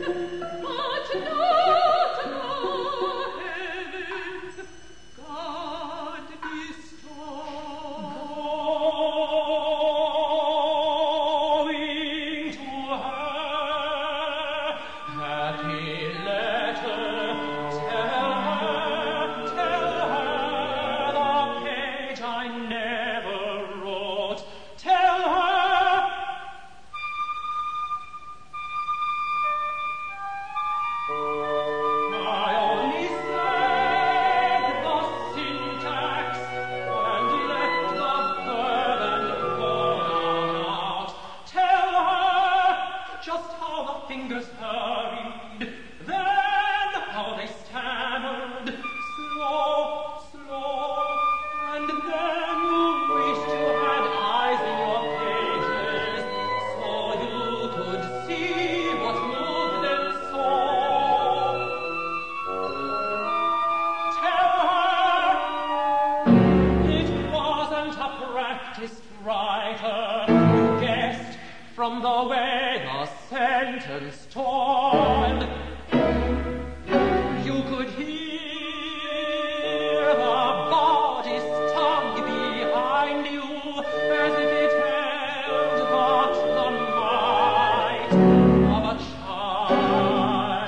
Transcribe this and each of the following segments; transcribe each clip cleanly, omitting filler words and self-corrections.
From the way the sentence torn, you could hear the body's tongue behind you as if it held but the might of a child.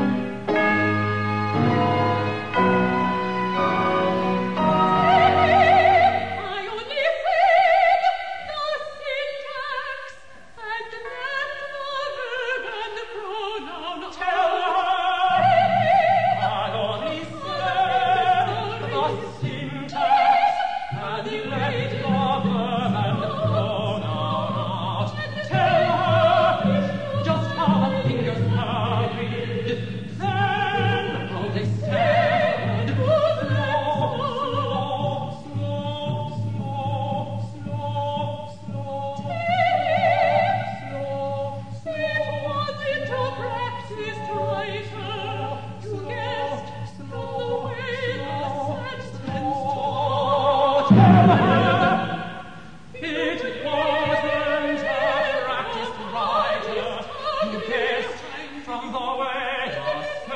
I only said the syntax and then the verb and the pronoun. Tell her I only said the syntax and then the verb and the pronoun. Tell her just how the fingers hurried, then how they stand. Slow, slow, slow, slow, slow. Was it a practiced writer? You guessed from the way the sentence taught. It wasn't a practiced writer. You guessed from the way the